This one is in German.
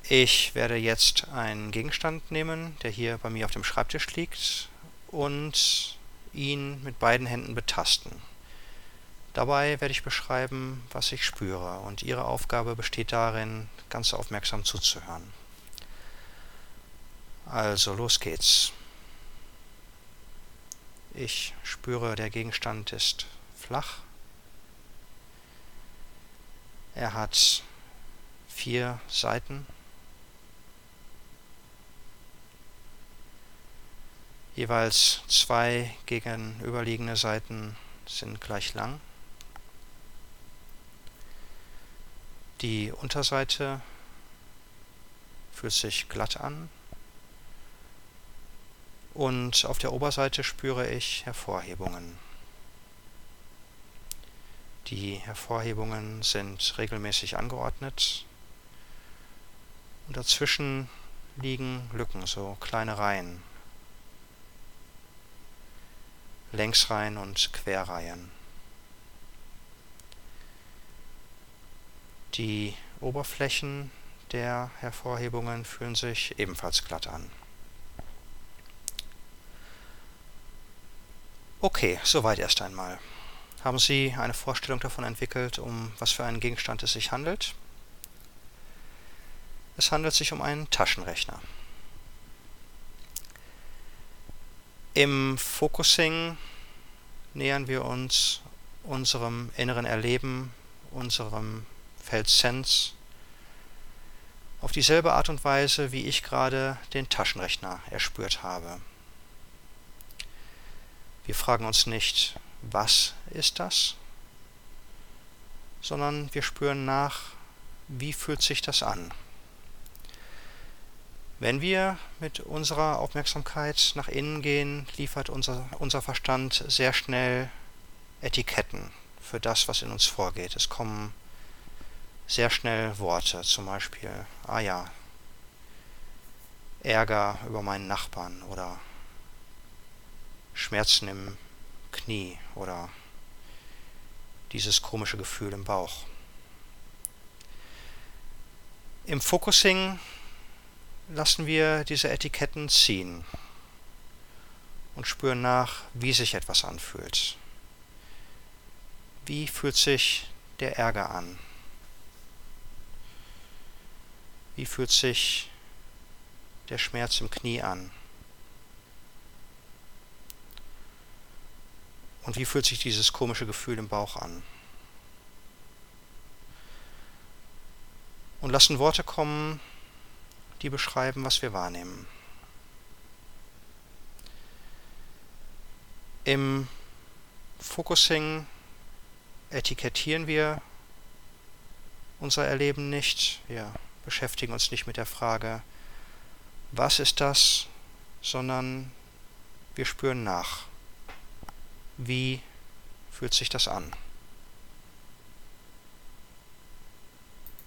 Ich werde jetzt einen Gegenstand nehmen, der hier bei mir auf dem Schreibtisch liegt, und ihn mit beiden Händen betasten. Dabei werde ich beschreiben, was ich spüre, und Ihre Aufgabe besteht darin, ganz aufmerksam zuzuhören. Also, los geht's. Ich spüre, der Gegenstand ist flach. Er hat 4 Seiten. Jeweils 2 gegenüberliegende Seiten sind gleich lang. Die Unterseite fühlt sich glatt an. Und auf der Oberseite spüre ich Hervorhebungen. Die Hervorhebungen sind regelmäßig angeordnet und dazwischen liegen Lücken, so kleine Reihen, Längsreihen und Querreihen. Die Oberflächen der Hervorhebungen fühlen sich ebenfalls glatt an. Okay, soweit erst einmal. Haben Sie eine Vorstellung davon entwickelt, um was für einen Gegenstand es sich handelt? Es handelt sich um einen Taschenrechner. Im Focusing nähern wir uns unserem inneren Erleben, unserem Feld Sense, auf dieselbe Art und Weise, wie ich gerade den Taschenrechner erspürt habe. Wir fragen uns nicht, was ist das, sondern wir spüren nach, wie fühlt sich das an. Wenn wir mit unserer Aufmerksamkeit nach innen gehen, liefert unser Verstand sehr schnell Etiketten für das, was in uns vorgeht. Es kommen sehr schnell Worte, zum Beispiel, Ärger über meinen Nachbarn oder Schmerzen im Knie oder dieses komische Gefühl im Bauch. Im Focusing lassen wir diese Etiketten ziehen und spüren nach, wie sich etwas anfühlt. Wie fühlt sich der Ärger an? Wie fühlt sich der Schmerz im Knie an? Und wie fühlt sich dieses komische Gefühl im Bauch an? Und lassen Worte kommen, die beschreiben, was wir wahrnehmen. Im Focusing etikettieren wir unser Erleben nicht. Wir beschäftigen uns nicht mit der Frage, was ist das, sondern wir spüren nach. Wie fühlt sich das an?